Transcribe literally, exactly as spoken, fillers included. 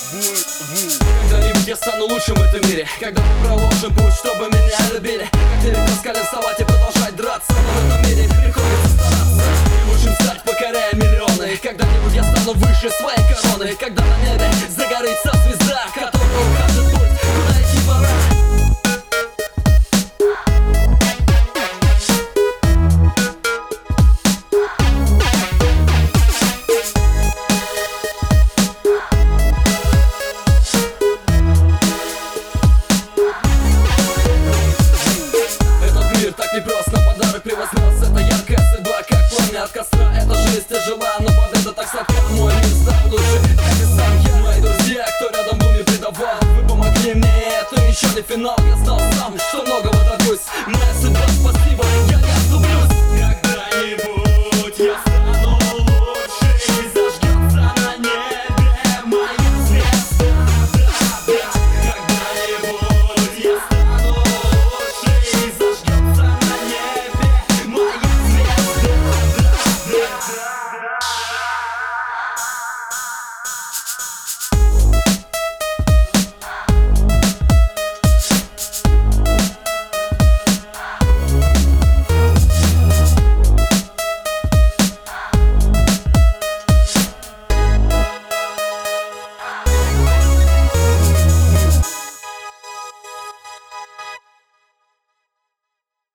Когда-нибудь я стану лучшим в этом мире, когда мы проложим путь, чтобы меня любили. Как нелегко сказали вставать и продолжать драться, но в этом мире приходится стараться и лучшим стать, покоряя миллионы. Когда-нибудь я стану выше своей короны, когда на небе загорится звезда, которая укажет путь, куда идти пора. Не просто подарок превознес, это яркая судьба, как пламя от костра. Эта жизнь тяжела, но под это так сладко. Мой мир стал лучше, как и сам я. Мои друзья, кто рядом был, не предавал. Вы помогли мне, это еще не финал. Я знал сам, что многого добился.